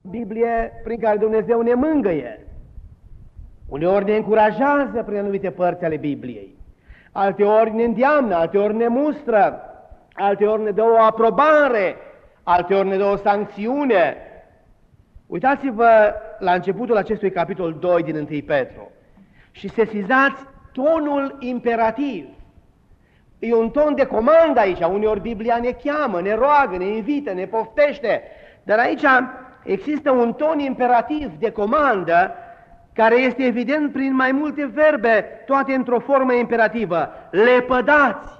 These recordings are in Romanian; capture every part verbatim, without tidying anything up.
Biblie prin care Dumnezeu ne mângâie. Uneori ne încurajează prin anumite părți ale Bibliei, alteori ne îndeamnă, alteori ne mustră, alteori ne dă o aprobare, alteori ne dă o sancțiune. Uitați-vă la începutul acestui capitol doi din întâi Petru și sesizați tonul imperativ. E un ton de comandă aici, uneori Biblia ne cheamă, ne roagă, ne invită, ne poftește, dar aici există un ton imperativ de comandă care este evident prin mai multe verbe, toate într-o formă imperativă. Lepădați!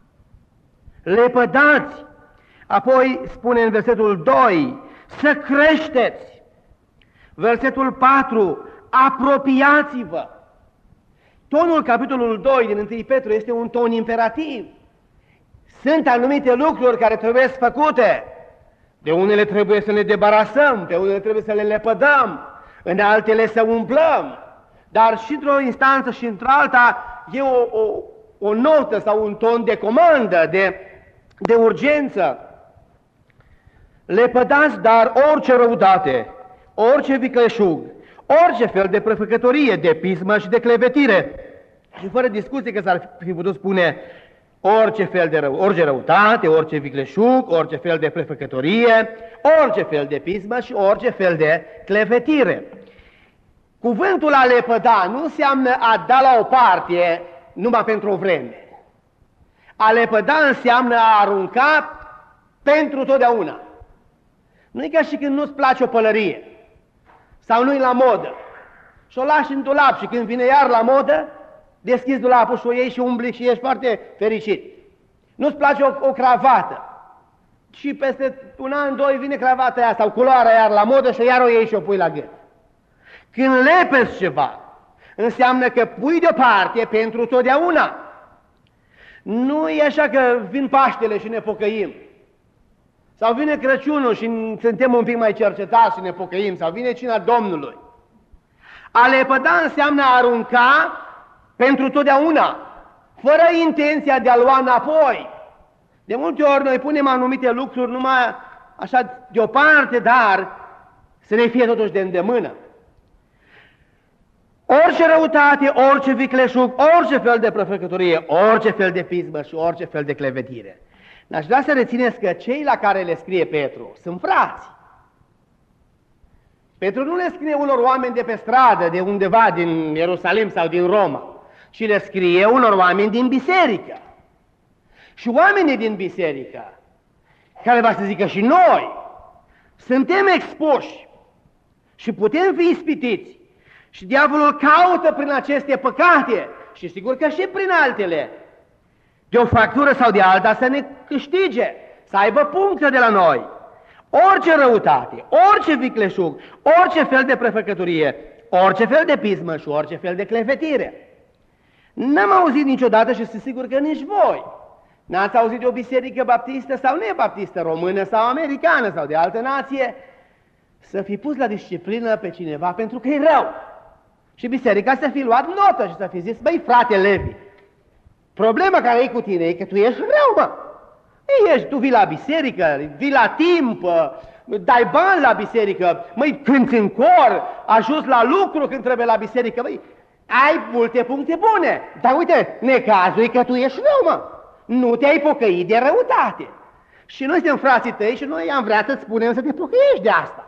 Lepădați! Apoi spune în versetul doi, să creșteți! Versetul patru, apropiați-vă! Tonul capitolul doi din întâi Petru este un ton imperativ. Sunt anumite lucruri care trebuie făcute. De unele trebuie să ne debarasăm, pe unele trebuie să le lepădăm, în altele să umplăm. Dar și într-o instanță și într-alta e o, o, o notă sau un ton de comandă, de, de urgență. Lepădați dar orice răutate, orice vicleșug, orice fel de prefăcătorie, de pismă și de clevetire. Și fără discuție că s-ar fi putut spune orice fel de rău, orice răutate, orice vicleșug, orice fel de prefăcătorie, orice fel de pismă și orice fel de clevetire. Cuvântul a lepăda nu înseamnă a da la o parte numai pentru o vreme. A lepăda înseamnă a arunca pentru totdeauna. Nu e ca și când nu-ți place o pălărie sau nu-i la modă și o lași în dulap și când vine iar la modă, deschizi dulapul și o iei și umbli și ești foarte fericit. Nu-ți place o, o cravată și peste un an, doi vine cravata aia sau culoarea iar la modă și iar o iei și o pui la gât. Când lepezi ceva, înseamnă că pui deoparte pentru totdeauna. Nu e așa că vin Paștele și ne pocăim, sau vine Crăciunul și suntem un pic mai cercetați și ne pocăim, sau vine cina Domnului. A lepăda înseamnă a arunca pentru totdeauna, fără intenția de a lua înapoi. De multe ori noi punem anumite lucruri numai așa deoparte, dar să ne fie totuși de îndemână. Orice răutate, orice vicleșug, orice fel de prefăcătorie, orice fel de pismă și orice fel de clevetire. N-aș vrea să rețineți că cei la care le scrie Petru sunt frați. Petru nu le scrie unor oameni de pe stradă, de undeva din Ierusalim sau din Roma, ci le scrie unor oameni din biserică. Și oamenii din biserică, care va să zică și noi, suntem expuși și putem fi ispitiți. Și diavolul caută prin aceste păcate și sigur că și prin altele, de o factură sau de alta să ne câștige, să aibă puncte de la noi. Orice răutate, orice vicleșug, orice fel de prefăcătorie, orice fel de pismă și orice fel de clevetire. N-am auzit niciodată și sunt sigur că nici voi n-ați auzit de o biserică baptistă sau nebaptistă, română sau americană sau de altă nație, să fi pus la disciplină pe cineva pentru că e rău. Și biserica să fi luat notă și să fi zis, băi frate Levi, problema care e cu tine e că tu ești rău, mă. Ei, ești, tu vii la biserică, vii la timp, dai bani la biserică, măi, cânti în cor, ajuns la lucru când trebuie la biserică, băi, ai multe puncte bune, dar uite, necazul e că tu ești rău, mă. Nu te-ai pocăit de răutate. Și noi suntem frații tăi și noi am vrea să-ți spunem să te pocăiești de asta.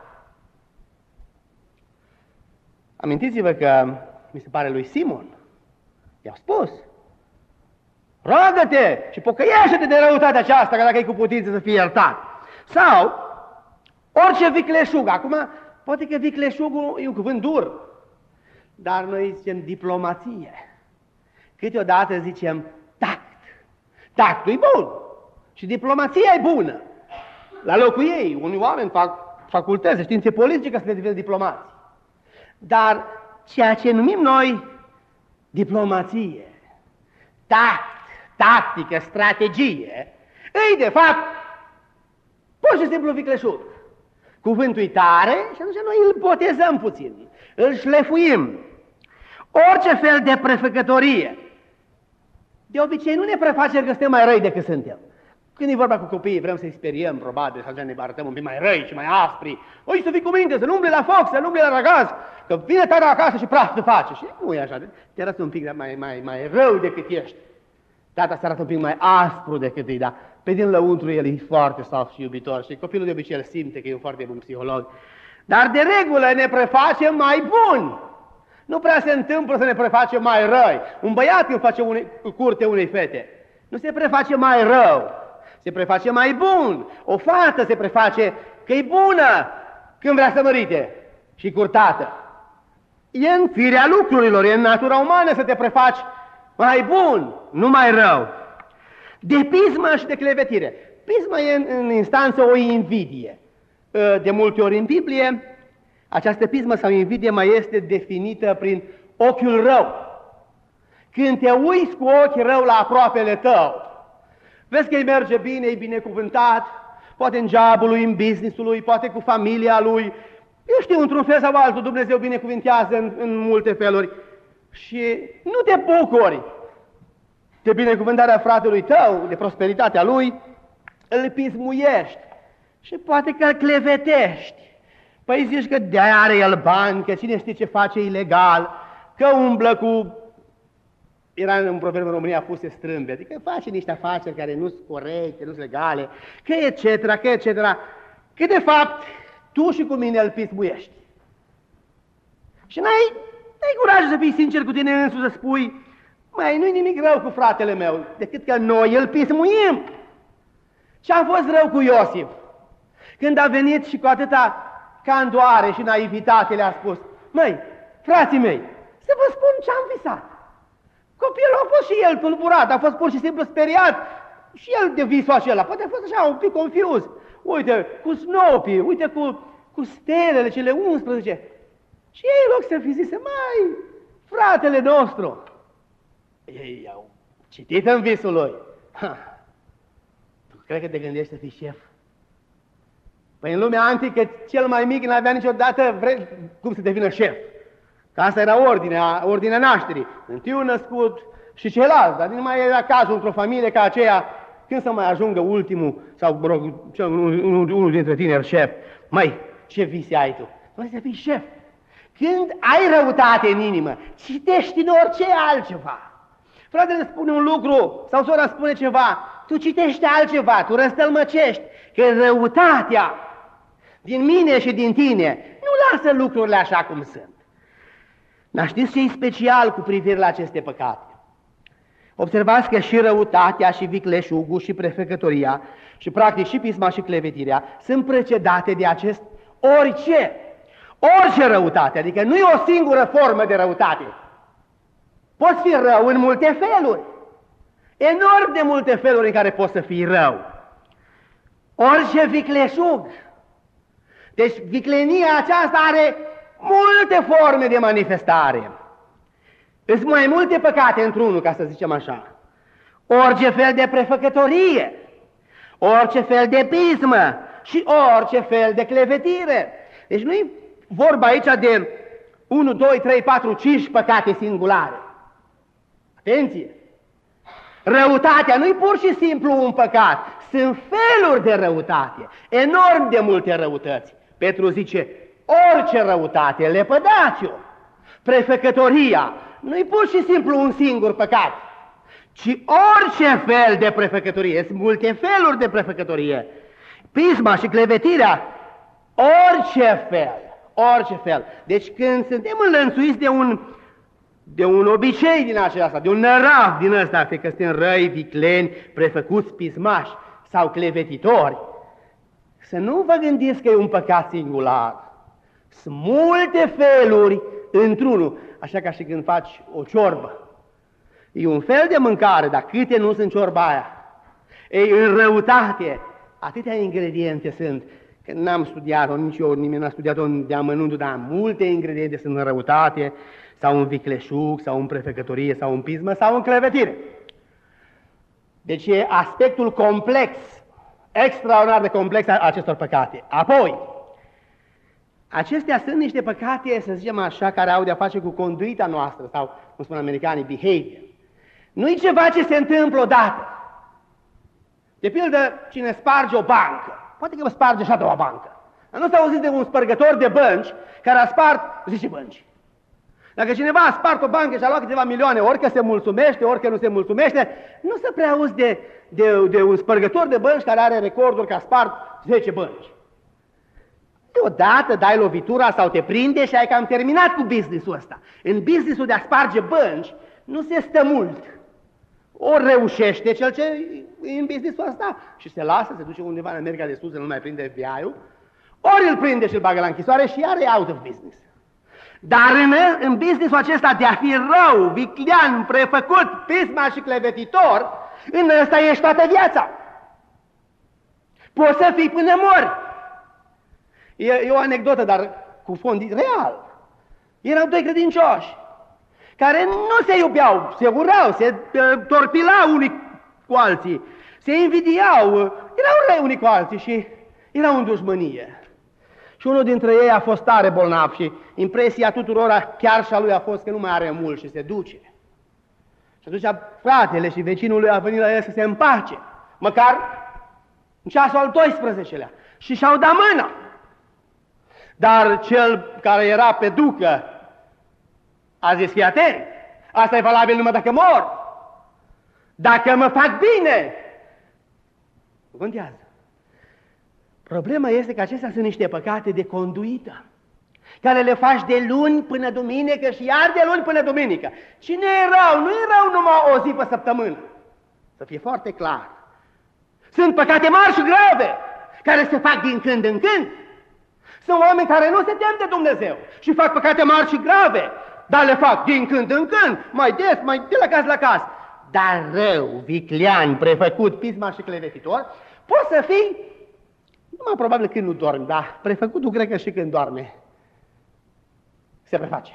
Amintiți-vă că, mi se pare lui Simon, i-au spus, roagă-te și pocăiește-te de răutatea aceasta, că dacă e cu putință să fie iertat. Sau, orice vicleșug. Acum, poate că vicleșugul e un cuvânt dur, dar noi zicem diplomație. Câteodată zicem tact. Tactul e bun și diplomația e bună. La locul ei, unii oameni fac facultăți de științe politice ca să le devină diplomați. Dar ceea ce numim noi diplomație, tact, tactică, strategie, îi de fapt pur și simplu vicleșug. Cuvântul e tare și atunci noi îl botezăm puțin, îl șlefuim. Orice fel de prefăcătorie, de obicei nu ne prefacem că suntem mai răi decât suntem. Când e vorba cu copiii, vrem să-i speriem, probabil, să ne arătăm un pic mai răi și mai aspri. Oi, să fii cu minte, să nu umbli la foc, să nu umbli la răgaz, că vine tata acasă și praf te face. Și nu e așa, te arăți un pic mai, mai, mai rău decât ești. Tata se arată un pic mai aspru decât e, dar pe din lăuntru el e foarte soft și iubitor și copilul de obicei el simte că e un foarte bun psiholog. Dar de regulă ne prefacem mai buni. Nu prea se întâmplă să ne prefacem mai răi. Un băiat când face une, curte unei fete, nu se preface mai rău, se preface mai bun. O fată se preface că e bună când vrea să mărite și curtată. E în firea lucrurilor, e în natura umană să te prefaci mai bun, nu mai rău. De pismă și de clevetire. Pismă e în, în instanță o invidie. De multe ori în Biblie, această pismă sau invidie mai este definită prin ochiul rău. Când te uiți cu ochi rău la aproapele tău, vezi că îi merge bine, e binecuvântat, poate în jobul lui, în business-ul lui, poate cu familia lui, eu știu, într-un fel sau altul, Dumnezeu binecuvintează în, în multe feluri și nu te bucuri de binecuvântarea fratelui tău, de prosperitatea lui, îl pismuiești și poate că îl clevetești. Păi zici că de-aia are el bani, că cine știe ce face ilegal, că umblă cu... Era în proverb în România puse strâmbe, adică face niște afaceri care nu sunt corecte, nu sunt legale, că et cetera, că et cetera, că de fapt tu și cu mine îl pismuiești. Și n-ai, n-ai curaj să fii sincer cu tine însuși, să spui, mai nu-i nimic rău cu fratele meu, decât că noi îl pismuim. Ce-a fost rău cu Iosif? Când a venit și cu atâta candoare și naivitate le-a spus, măi, frații mei, să vă spun ce-am visat. Copilul a fost și el tulburat, a fost pur și simplu speriat și el de visul acela, poate a fost așa un pic confuz. Uite, cu snopii, uite cu, cu stelele, cele unsprezece. Și ei, în loc să fi zis, mai, fratele nostru, ei au citit în visul lui. Ha. Tu cred că te gândești să fii șef? Păi în lumea antică, cel mai mic n-avea niciodată vre... cum să devină șef. Că asta era ordinea, ordinea nașterii. Întâiul născut și celălalt, dar nu mai era cazul într-o familie ca aceea, când să mai ajungă ultimul, sau mă rog, unul, unul dintre tineri șef. Măi, ce vise ai tu? Vrei să fii șef. Când ai răutate în inimă, citești în orice altceva. Fratele spune un lucru, sau sora spune ceva, tu citești altceva, tu răstălmăcești, că răutatea din mine și din tine nu lasă lucrurile așa cum sunt. Dar știți ce e special cu privire la aceste păcate? Observați că și răutatea, și vicleșugul, și prefecătoria, și practic și pisma și clevetirea sunt precedate de acest orice, orice răutate, adică nu e o singură formă de răutate. Poți fi rău în multe feluri, enorm de multe feluri în care poți să fii rău. Orice vicleșug. Deci viclenia aceasta are multe forme de manifestare. Sunt mai multe păcate într-unul, ca să zicem așa. Orice fel de prefăcătorie, orice fel de pismă și orice fel de clevetire. Deci nu e vorba aici de unu, doi, trei, patru, cinci păcate singulare. Atenție! Răutatea nu e pur și simplu un păcat, sunt feluri de răutate, enorm de multe răutăți. Petru zice, orice răutate, lepădați-o. Prefecătoria nu e pur și simplu un singur păcat, ci orice fel de prefecătorie, sunt multe feluri de prefecătorie. Pisma și clevetirea, orice fel, orice fel. Deci când suntem înlănțuiți de un, de un obicei din acesta, de un nărav din ăsta, fie că suntem răi, vicleni, prefăcuți, pismași sau clevetitori, să nu vă gândiți că e un păcat singular. Sunt multe feluri într-unul, așa ca și când faci o ciorbă. E un fel de mâncare, dar câte nu sunt ciorba aia? Ei, în răutate, atâtea ingrediente sunt, că n-am studiat-o, nici eu, nimeni n-a studiat-o de amănuntul, dar multe ingrediente sunt în răutate, sau în vicleșug, sau în prefecătorie, sau în pismă, sau în clevetire. Deci e aspectul complex, extraordinar de complex a acestor păcate. Apoi, acestea sunt niște păcate, să zicem așa, care au de-a face cu conduita noastră, sau, cum spun americanii, behavior. Nu e ceva ce se întâmplă odată. De pildă, cine sparge o bancă, poate că vă sparge și a doua bancă. Nu s-a auzit de un spărgător de bănci care a spart zece bănci. Dacă cineva a spart o bancă și a luat câteva milioane, ori că se mulțumește, ori că nu se mulțumește, nu se prea auzi de, de, de un spărgător de bănci care are recorduri că a spart zece bănci. Deodată dai lovitura sau te prinde și ai cam terminat cu business-ul ăsta. În business-ul de a sparge bănci nu se stă mult. Ori reușește cel ce e în business-ul ăsta și se lasă, se duce undeva în America de Sud să nu mai prinde F B I-ul, ori îl prinde și îl bagă la închisoare și iar e out of business. Dar în, în business-ul acesta de a fi rău, viclean, prefăcut, pisma și clevetitor, în ăsta ești toată viața. Poți să fii până mori. E, e o anecdotă, dar cu fond real. Erau doi credincioși care nu se iubeau, se urau, se uh, torpilau unii cu alții, se invidiau, erau răi unii cu alții și erau în dușmănie. Și unul dintre ei a fost tare bolnav și impresia tuturora, chiar și a lui, a fost că nu mai are mult și se duce. Și atunci fratele și vecinul lui a venit la el să se împace, măcar în ceasul al doisprezecelea, și și-au dat mâna. Dar cel care era pe ducă a zis, fii atent, asta e valabil numai dacă mor. Dacă mă fac bine, nu contează. Problema este că acestea sunt niște păcate de conduită, care le faci de luni până duminică și iar de luni până duminică. Cine e rău? Nu e rău numai o zi pe săptămână. Să fie foarte clar. Sunt păcate mari și grave, care se fac din când în când. Sunt oameni care nu se tem de Dumnezeu și fac păcate mari și grave, dar le fac din când în când, mai des, mai de la caz la caz. Dar rău, viclean, prefăcut, pisma și clevetitor, poți să fii, numai probabil când nu dormi, dar prefăcutul cred că și când doarme se preface.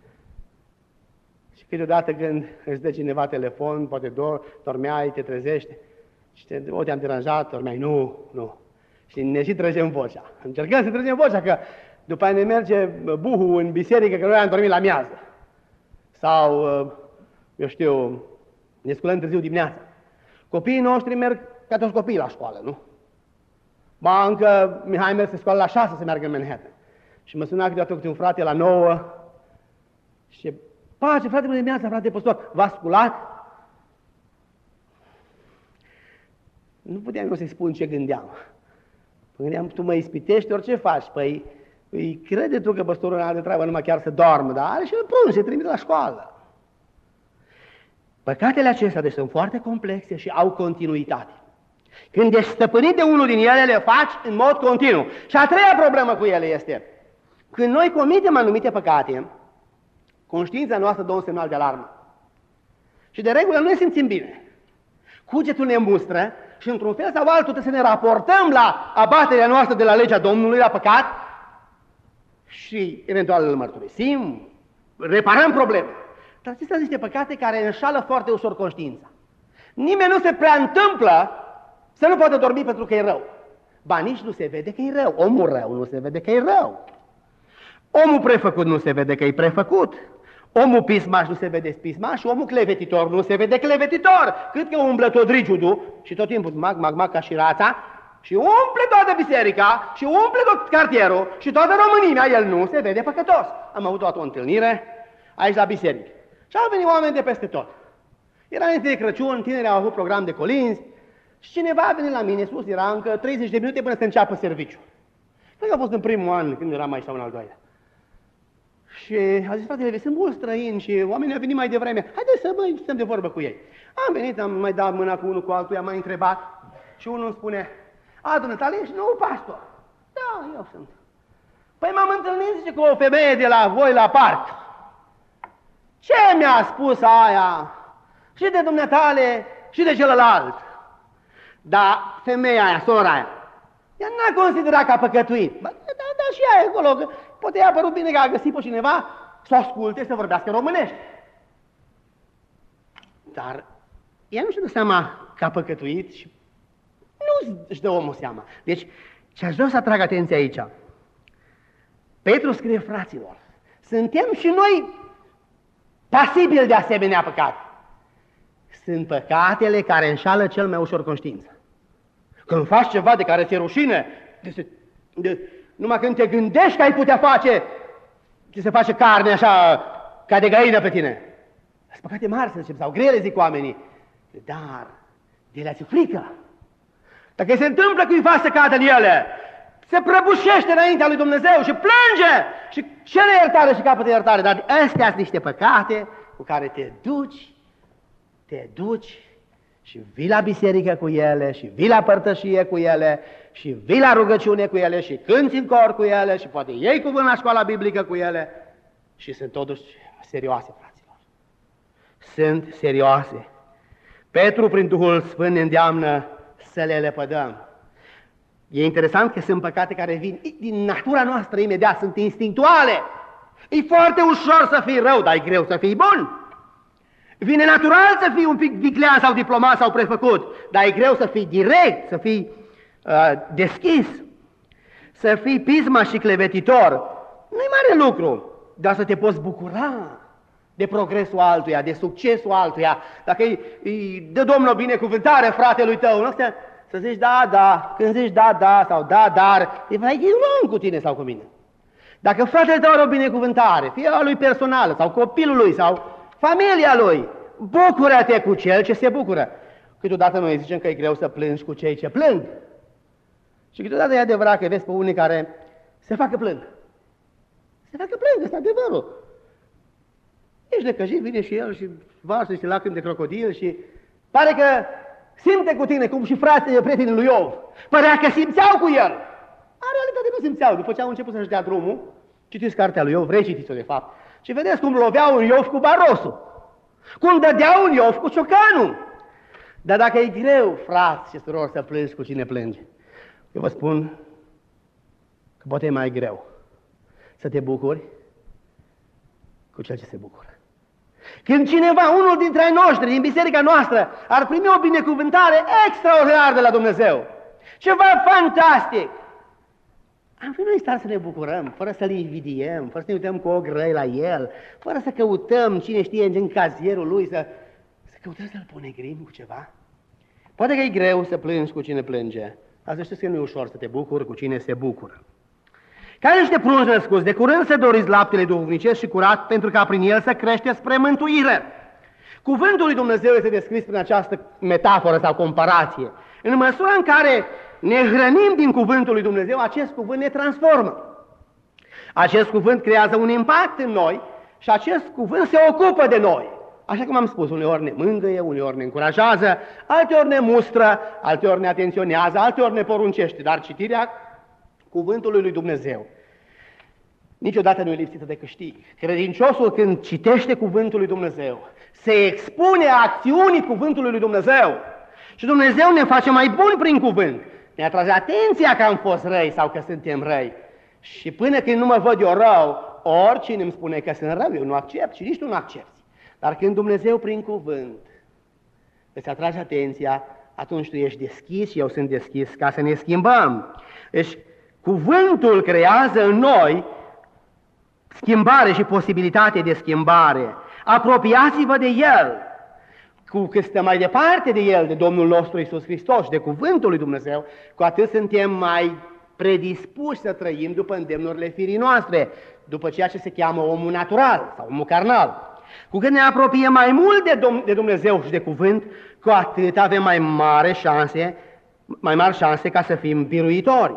Și câteodată când îți dă cineva telefon, poate dor, dormeai, te trezește și te, o, te-am deranjat, dormeai, nu, nu. Și ne și trăgem vocea. Încercăm să trăgem vocea, că după aia ne merge buhul în biserică, că noi am dormit la miază. Sau, eu știu, ne sculăm târziu dimineața. Copiii noștri merg ca toți copiii la școală, nu? Ba, încă Mihai merge să scoală la șase să meargă în Manhattan. Și mă suna câteodată cu un frate la nouă și pace, frate, bună dimineața, frate păstor, v-a sculat? Nu puteam eu să-i spun ce gândeam. Mă gândeam, tu mă ispitești, orice faci. Păi, îi crede tu că păstorul nu are de treabă numai chiar să doarmă, dar are și îl pun, se trimite la școală. Păcatele acestea deci sunt foarte complexe și au continuitate. Când ești stăpânit de unul din ele, le faci în mod continuu. Și a treia problemă cu ele este, când noi comitem anumite păcate, conștiința noastră dă un semnal de alarmă. Și de regulă nu ne simțim bine. Cugetul ne mustră și într-un fel sau altul trebuie să ne raportăm la abaterea noastră de la legea Domnului, la păcat, și eventual îl mărturisim, reparăm probleme. Dar acestea sunt niște păcate care înșală foarte ușor conștiința. Nimeni nu se prea întâmplă să nu poată dormi pentru că e rău. Ba nici nu se vede că e rău. Omul rău nu se vede că e rău. Omul prefăcut nu se vede că e prefăcut. Omul pismaș nu se vede pismaș și omul clevetitor nu se vede clevetitor. Cât că umblă tot rigiudul și tot timpul mag, mag, mag ca și rața și umple toată biserica și umple tot cartierul și toată România, el nu se vede păcătos. Am avut o întâlnire aici la biserică și au venit oameni de peste tot. Era înainte de Crăciun, tinerii au avut program de colinzi și cineva a venit la mine sus, era încă treizeci de minute până să înceapă serviciul. Cred că a fost în primul an, când eram aici sau în al doilea. Și a zis, fratele, sunt mulți străini și oamenii au venit mai devreme. Haideți să mai stăm de vorbă cu ei. Am venit, am mai dat mâna cu unul cu altul, i-am mai întrebat și unul îmi spune, a, dumneavoastră, ești nou pastor? Da, eu sunt. Păi m-am întâlnit, zice, cu o femeie de la voi la parc. Ce mi-a spus aia? Și de dumneatale și de celălalt. Dar femeia aia, sora aia, ea n-a considerat că a păcătuit. Bă, da, da, și ea e acolo, că poate i-a părut bine că a găsit pe cineva să o asculte, să vorbească românește. Dar ea nu și-a dat seama că a păcătuit și nu își dă omul seama. Deci, ce-aș vrea să atrag atenția aici, Petru scrie, fraților, suntem și noi pasibili de asemenea păcate. Sunt păcatele care înșală cel mai ușor conștiința. Când faci ceva de care ți-e rușine, de, de, numai când te gândești că ai putea face, ți se face carne așa, ca de găină pe tine. Sunt păcate mari, să zicem, sau grele, zic oamenii. Dar de ele ți-o frică. Dacă se întâmplă cuiva să cadă în ele, se prăbușește înaintea lui Dumnezeu și plânge și cere iertare și capătă iertare. Dar astea sunt niște păcate cu care te duci, te duci și vii la biserică cu ele, și vii la părtășie cu ele, și vii la rugăciune cu ele, și cânti în cor cu ele, și poate iei cuvânt la școala biblică cu ele, și sunt totuși serioase, fraților. Sunt serioase. Petru, prin Duhul Sfânt, ne îndeamnă să le lepădăm. E interesant că sunt păcate care vin din natura noastră imediat, sunt instinctuale. E foarte ușor să fii rău, dar e greu să fii bun. Vine natural să fii un pic viclean sau diplomat sau prefăcut, dar e greu să fii direct, să fii uh, deschis, să fii pisma și clevetitor. Nu-i mare lucru, dar să te poți bucura de progresul altuia, de succesul altuia. Dacă îi, îi dă Domnul o binecuvântare fratelui tău, nu știu, să zici da, da, când zici da, da sau da, dar, e mai rău cu tine sau cu mine. Dacă fratele tău are o binecuvântare, fie a lui personală sau copilului sau familia lui, bucură-te cu cel ce se bucură. Câteodată noi zicem că e greu să plângi cu cei ce plâng. Și câteodată e adevărat că vezi pe unii care se facă plâng. Se facă plâng, ăsta e adevărul. Ești necăjit, vine și el și varsă niște lacrimi de crocodil și pare că simte cu tine, cum și frații, prietenii lui Iov. Părea că simțeau cu el. În realitate nu simțeau. După ce au început să-și dea drumul, citiți cartea lui Iov, recitiți-o de fapt, și vedeți cum loveau un Iov cu barosul, cum dădeau un Iov cu ciocanul. Dar dacă e greu, frați și surori, să plângi cu cine plânge, eu vă spun că poate e mai greu să te bucuri cu cel ce se bucură. Când cineva, unul dintre ai noștri, din biserica noastră, ar primi o binecuvântare extraordinară de la Dumnezeu, ceva fantastic, am fi noi stare să ne bucurăm, fără să-l invidiem, fără să ne uităm cu ochi răi la el, fără să căutăm, cine știe, în cazierul lui, să, să căutăm să-l ponegrim cu ceva. Poate că e greu să plângi cu cine plânge, dar să știți că nu e ușor să te bucuri cu cine se bucură. Ca niște prunci născuți, de curând să doriți laptele duhovnicesc și curat, pentru ca prin el să crește spre mântuire. Cuvântul lui Dumnezeu este descris prin această metaforă sau comparație. În măsura în care ne hrănim din cuvântul lui Dumnezeu, acest cuvânt ne transformă. Acest cuvânt creează un impact în noi și acest cuvânt se ocupă de noi. Așa cum am spus, uneori ne mângâie, uneori ne încurajează, alteori ne mustră, alteori ne atenționează, alteori ne poruncește, dar citirea cuvântului lui Dumnezeu niciodată nu e lipsită de câștig. Credinciosul, când citește cuvântul lui Dumnezeu, se expune acțiunii cuvântului lui Dumnezeu și Dumnezeu ne face mai buni prin cuvânt. Ne atrage atenția că am fost răi sau că suntem răi. Și până când nu mă văd eu rău, oricine îmi spune că sunt rău, eu nu accept și nici tu nu accepti. Dar când Dumnezeu prin cuvânt îți atrage atenția, atunci tu ești deschis și eu sunt deschis ca să ne schimbăm. Deci cuvântul creează în noi schimbare și posibilitate de schimbare. Apropiați-vă de El. Cu cât stăm mai departe de El, de Domnul nostru Iisus Hristos și de cuvântul lui Dumnezeu, cu atât suntem mai predispuși să trăim după îndemnurile firii noastre, după ceea ce se cheamă omul natural sau omul carnal. Cu cât ne apropiem mai mult de, Dom- de Dumnezeu și de cuvânt, cu atât avem mai mari șanse, mai mari șanse ca să fim biruitori.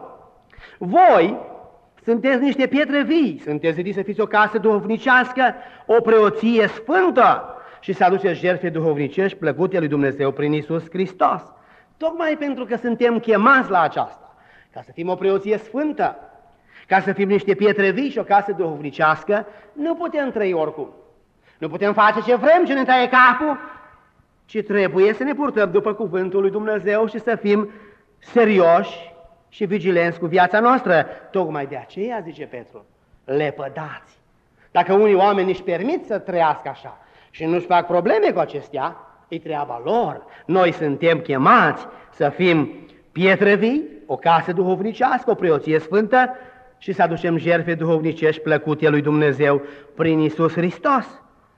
Voi sunteți niște pietre vii, sunteți zidiți să fiți o casă duhovnicească, o preoție sfântă și să aduceți jertfe duhovnicești plăcute lui Dumnezeu prin Iisus Hristos. Tocmai pentru că suntem chemați la aceasta, ca să fim o preoție sfântă, ca să fim niște pietre vii și o casă duhovnicească, nu putem trăi oricum. Nu putem face ce vrem, ce ne taie capul, ci trebuie să ne purtăm după cuvântul lui Dumnezeu și să fim serioși și vigilenți cu viața noastră. Tocmai de aceea, zice Petru, lepădați. Dacă unii oameni își permit să trăiască așa și nu-și fac probleme cu acestea, e treaba lor. Noi suntem chemați să fim pietre vii, o casă duhovnicească, o preoție sfântă și să aducem jertfe duhovnicești plăcute lui Dumnezeu prin Iisus Hristos.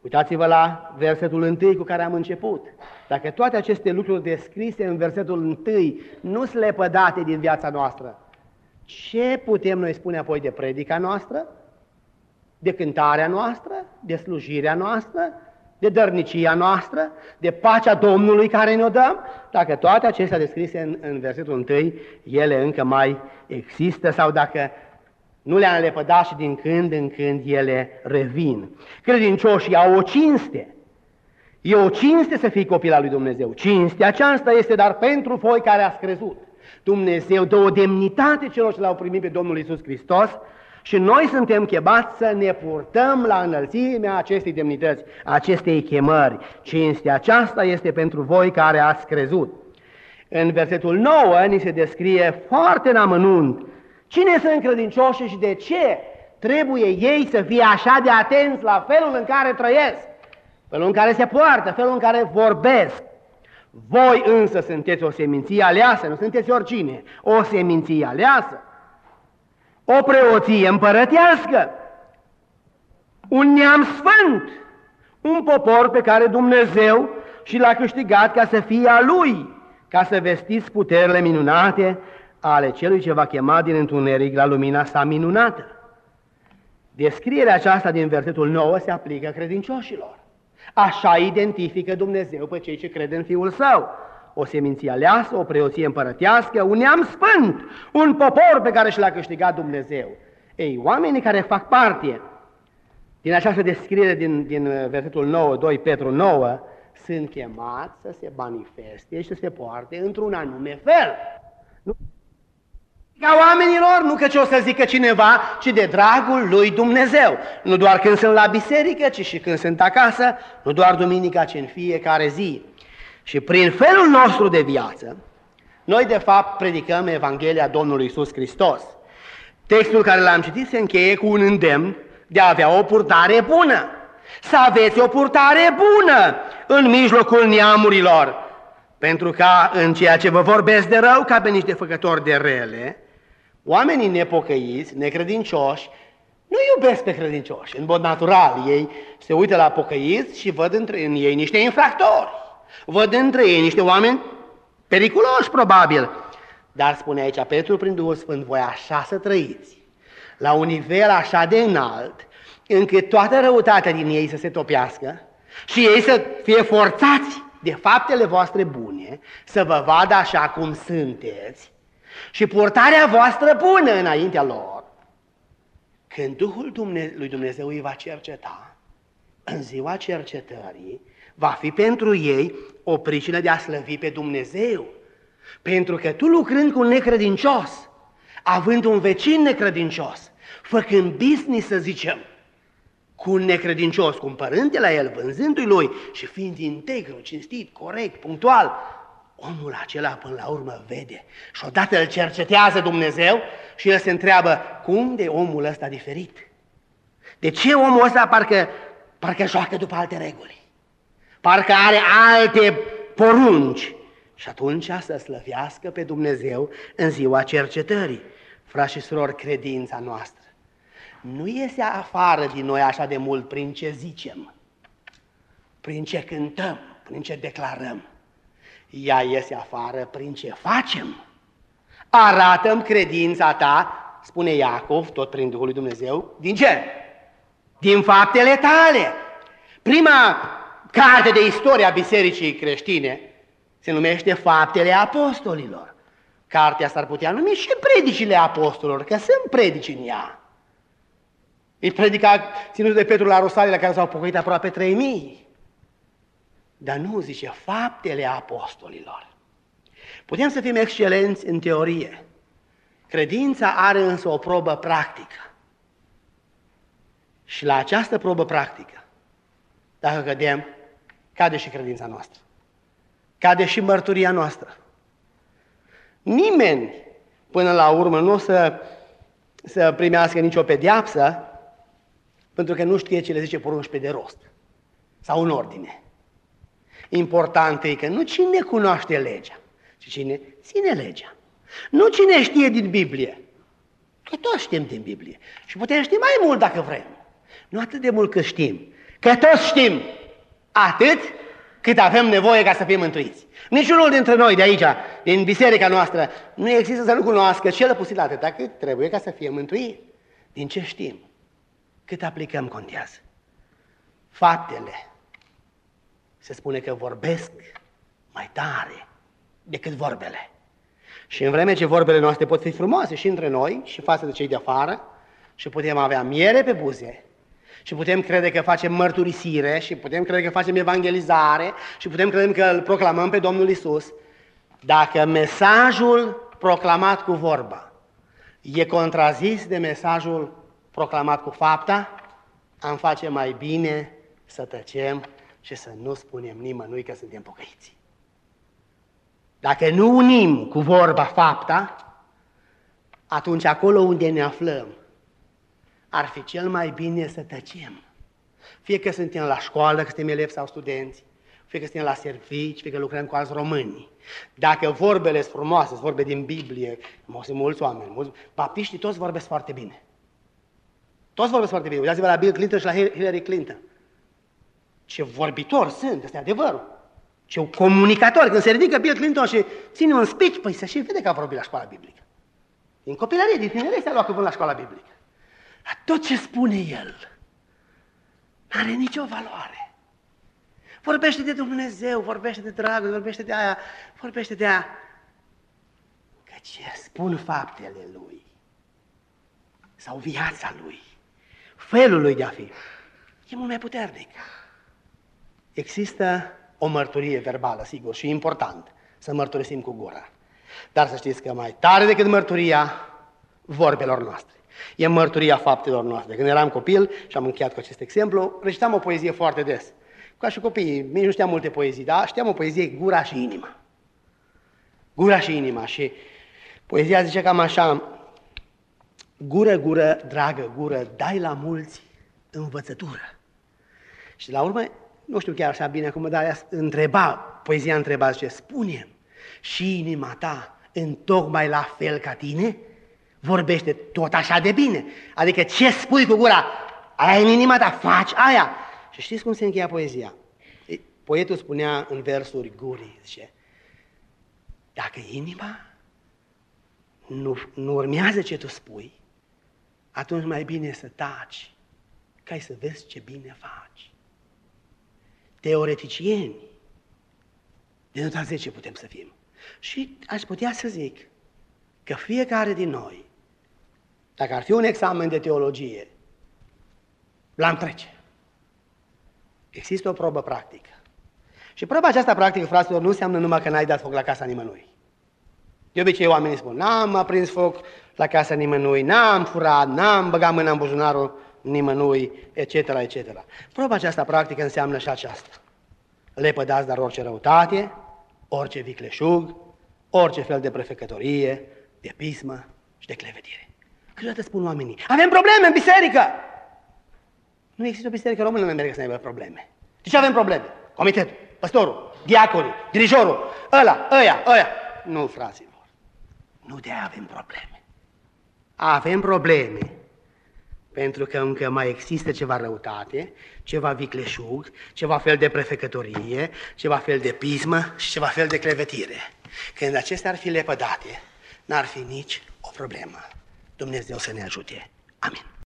Uitați-vă la versetul întâi cu care am început. Dacă toate aceste lucruri descrise în versetul întâi nu sunt lepădate din viața noastră, ce putem noi spune apoi de predica noastră, de cântarea noastră, de slujirea noastră, de dărnicia noastră, de pacea Domnului care ne-o dăm? Dacă toate acestea descrise în, în versetul întâi, ele încă mai există sau dacă nu le-am lepădat și din când în când ele revin. Credincioșii au o cinste. E o cinste să fii copil al lui Dumnezeu. Cinstea aceasta este dar pentru voi care ați crezut. Dumnezeu dă o demnitate celor ce l-au primit pe Domnul Iisus Hristos și noi suntem chemați să ne purtăm la înălțimea acestei demnități, acestei chemări. Cinstea aceasta este pentru voi care ați crezut. În versetul nouă ni se descrie foarte în amănunt cine sunt credincioși și de ce trebuie ei să fie așa de atenți la felul în care trăiesc, felul în care se poartă, felul în care vorbesc. Voi însă sunteți o seminție aleasă, nu sunteți oricine, o seminție aleasă, o preoție împărătească, un neam sfânt, un popor pe care Dumnezeu și l-a câștigat ca să fie a Lui, ca să vestiți puterile minunate ale Celui ce va chema din întuneric la lumina sa minunată. Descrierea aceasta din versetul nouă se aplică credincioșilor. Așa identifică Dumnezeu pe cei ce cred în Fiul Său. O seminție aleasă, o preoție împărătească, un neam sfânt, un popor pe care și l-a câștigat Dumnezeu. Ei, oamenii care fac parte din această descriere din, din versetul nouă, doi Petru nouă, sunt chemați să se manifeste și să se poarte într-un anume fel. Nu ca oamenilor, nu că ce o să zică cineva, ci de dragul lui Dumnezeu. Nu doar când sunt la biserică, ci și când sunt acasă, nu doar duminica, ci în fiecare zi. Și prin felul nostru de viață, noi de fapt predicăm Evanghelia Domnului Iisus Hristos. Textul care l-am citit se încheie cu un îndemn de a avea o purtare bună. Să aveți o purtare bună în mijlocul neamurilor, pentru ca în ceea ce vă vorbesc de rău, ca pe niște făcători de rele, oamenii nepocăiți, necredincioși, nu iubesc pe credincioși. În mod natural, ei se uită la pocăiți și văd între în ei niște infractori. Văd între ei niște oameni periculoși, probabil. Dar spune aici Petru prin Duhul Sfânt, voi așa să trăiți, la un nivel așa de înalt, încât toată răutatea din ei să se topească și ei să fie forțați de faptele voastre bune, să vă vadă așa cum sunteți și purtarea voastră bună înaintea lor. Când Duhul lui Dumnezeu îi va cerceta, în ziua cercetării, va fi pentru ei o pricină de a slăvi pe Dumnezeu. Pentru că tu, lucrând cu un necredincios, având un vecin necredincios, făcând business, să zicem, cu un necredincios, cumpărând de la el, vânzându-i lui și fiind integru, cinstit, corect, punctual, omul acela până la urmă vede și odată îl cercetează Dumnezeu și el se întreabă, cum de omul ăsta diferit? De ce omul ăsta parcă, parcă joacă după alte reguli? Parcă are alte porunci. Și atunci să slăvească pe Dumnezeu în ziua cercetării. Frați și surori, credința noastră nu iese afară din noi așa de mult prin ce zicem, prin ce cântăm, prin ce declarăm. Ea iese afară prin ce facem. Arată-mi credința ta, spune Iacov, tot prin Duhul lui Dumnezeu, din ce? Din faptele tale. Prima carte de istorie a bisericii creștine se numește Faptele Apostolilor. Cartea asta ar putea numi și predicile apostolilor, că sunt predici în ea. E predica ținut de Petru la Rusalii, la care s-au pocăit aproape trei mii. Dar nu, zice, Faptele Apostolilor. Putem să fim excelenți în teorie. Credința are însă o probă practică. Și la această probă practică, dacă cădem, cade și credința noastră. Cade și mărturia noastră. Nimeni, până la urmă, nu o să, să primească nicio pedeapsă, pentru că nu știe ce le zice porunci pe de rost, sau în ordine. Important e că nu cine cunoaște legea, ci cine ține legea. Nu cine știe din Biblie, că toți știm din Biblie. Și putem ști mai mult dacă vrem. Nu atât de mult că știm, Că toți știm atât cât avem nevoie ca să fim mântuiți. Niciunul dintre noi de aici, din biserica noastră, nu există să nu cunoască cel puțin atâta cât trebuie ca să fie mântuit. Din ce știm? Cât aplicăm contează. Faptele, se spune că vorbesc mai tare decât vorbele. Și în vreme ce vorbele noastre pot fi frumoase și între noi și față de cei de afară, și putem avea miere pe buze, și putem crede că facem mărturisire, și putem crede că facem evangelizare, și putem crede că îl proclamăm pe Domnul Iisus, dacă mesajul proclamat cu vorba e contrazis de mesajul proclamat cu fapta, am face mai bine să tăcem și să nu spunem nimănui că suntem pocăiți. Dacă nu unim cu vorba fapta, atunci acolo unde ne aflăm, ar fi cel mai bine să tăcem. Fie că suntem la școală, că suntem elevi sau studenți, fie că suntem la servici, fie că lucrăm cu alți români. Dacă vorbele sunt frumoase, sunt vorbe din Biblie, sunt mulți oameni, mulți, baptiștii toți vorbesc foarte bine. Toți vorbesc foarte bine. Uitați-vă la Bill Clinton și la Hillary Clinton. Ce vorbitori sunt, ăsta e adevărul. Ce comunicatori. Când se ridică Bill Clinton și ține un speech, păi se și vede că a vorbit la școala biblică. Din copilărie, din tinerețe s-a luat cuvânt la școala biblică. Dar tot ce spune el n-are nicio valoare. Vorbește de Dumnezeu, vorbește de dragoste, vorbește de aia, vorbește de aia. Că ce spun faptele lui sau viața lui, felul lui de a fi, e mult mai puternic. Există o mărturie verbală, sigur, și e important să mărturisim cu gura. Dar să știți că mai tare decât mărturia vorbelor noastre, e mărturia faptelor noastre. Când eram copil, și am încheiat cu acest exemplu, recitam o poezie foarte des. Ca și copiii, nici nu știam multe poezii, dar știam o poezie, Gura și inima. Gura și inima. Și poezia zice cam așa: gură, gură, dragă gură, dai la mulți învățătură. Și la urmă, nu știu chiar așa bine cum, dar ea întreba, poezia întreba, zice: spune-mi, și inima ta întocmai la fel ca tine vorbește tot așa de bine. Adică ce spui cu gura, aia în inima ta, faci aia. Și știți cum se încheia poezia? Poetul spunea în versuri gurii, zice: dacă inima nu, nu urmează ce tu spui, atunci mai bine să taci, ca să vezi ce bine faci. Teoreticieni de nota zece putem să fim. Și aș putea să zic că fiecare din noi, dacă ar fi un examen de teologie, l-am trece. Există o probă practică. Și proba aceasta practică, fraților, nu înseamnă numai că n-ai dat foc la casa nimănui. De obicei oamenii spun: n-am aprins foc la casa nimănui, n-am furat, n-am băgat mâna în buzunarul nimănui, et cetera, et cetera. Proba aceasta practică înseamnă și aceasta: lepădați dar orice răutate, orice vicleșug, orice fel de prefecătorie, de pismă și de clevetire. Câteodată spun oamenii: avem probleme în biserică! Nu există o biserică română în America să nu aibă probleme. De ce avem probleme? Comitetul, păstorul, diaconul, dirijorul, ăla, ăia, ăia. Nu, fraților, nu de aia avem probleme. Avem probleme pentru că încă mai există ceva răutate, ceva vicleșug, ceva fel de prefecătorie, ceva fel de pismă și ceva fel de clevetire. Când acestea ar fi lepădate, n-ar fi nici o problemă. Dumnezeu să ne ajute. Amin.